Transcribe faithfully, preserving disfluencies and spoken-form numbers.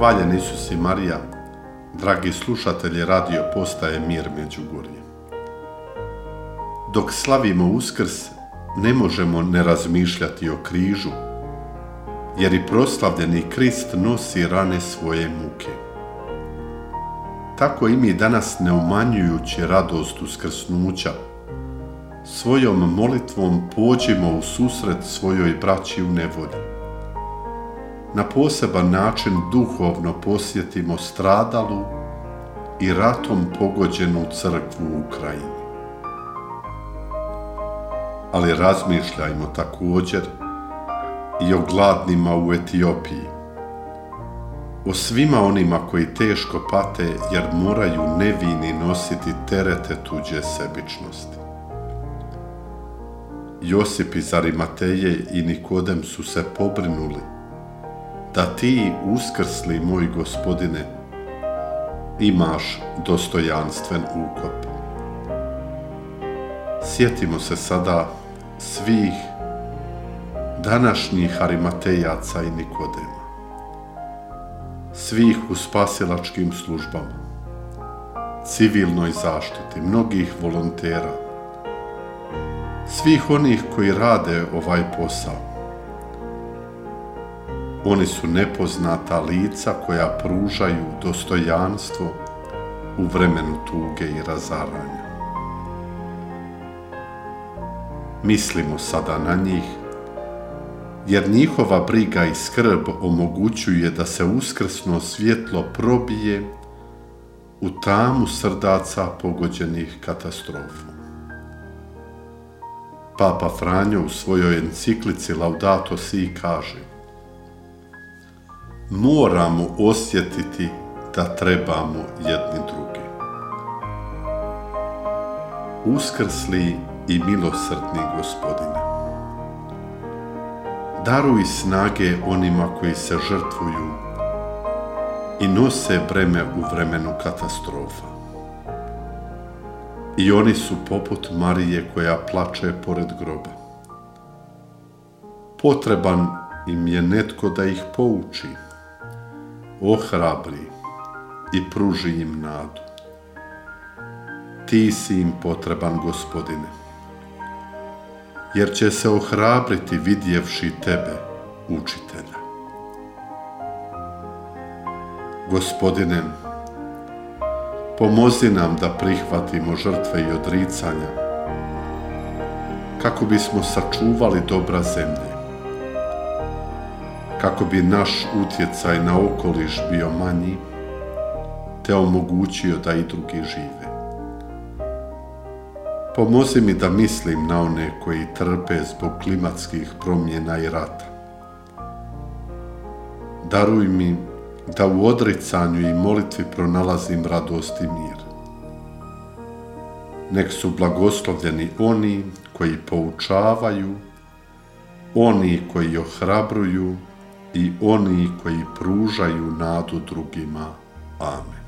Hvaljen Isus i Marija, dragi slušatelji radio postaje Mir Međugorje. Dok slavimo Uskrs, ne možemo ne razmišljati o križu, jer i proslavljeni Krist nosi rane svoje muke. Tako i mi danas, ne umanjujući radost uskrsnuća, svojom molitvom pođimo u susret svojoj braći u nevolji. Na poseban način duhovno posjetimo stradalu i ratom pogođenu crkvu u Ukrajini. Ali razmišljajmo također i o gladnima u Etiopiji, o svima onima koji teško pate jer moraju nevini nositi terete tuđe sebičnosti. Josip iz Arimateje i Nikodem su se pobrinuli da ti, uskrsli moj Gospodine, imaš dostojanstven ukop. Sjetimo se sada svih današnjih Arimatejaca i Nikodema, svih u spasilačkim službama, civilnoj zaštiti, mnogih volontera, svih onih koji rade ovaj posao. Oni su nepoznata lica koja pružaju dostojanstvo u vremenu tuge i razaranja. Mislimo sada na njih, jer njihova briga i skrb omogućuje da se uskrsno svjetlo probije u tamu srdaca pogođenih katastrofom. Papa Franjo u svojoj enciklici Laudato Si kaže: moramo osjetiti da trebamo jedni druge. Uskrsli i milosrdni Gospodine, daruj snage onima koji se žrtvuju i nose breme u vremenu katastrofa. I oni su poput Marije koja plače pored groba. Potreban im je netko da ih pouči, ohrabri i pruži im nadu. Ti si im potreban, Gospodine, jer će se ohrabriti vidjevši tebe, učitelja. Gospodine, pomozi nam da prihvatimo žrtve i odricanja, kako bismo sačuvali dobra zemlje, kako bi naš utjecaj na okoliš bio manji, te omogućio da i drugi žive. Pomozi mi da mislim na one koji trpe zbog klimatskih promjena i rata. Daruj mi da u odricanju i molitvi pronalazim radost i mir. Nek su blagoslovljeni oni koji poučavaju, oni koji ohrabruju i oni koji pružaju nadu drugima. Amen.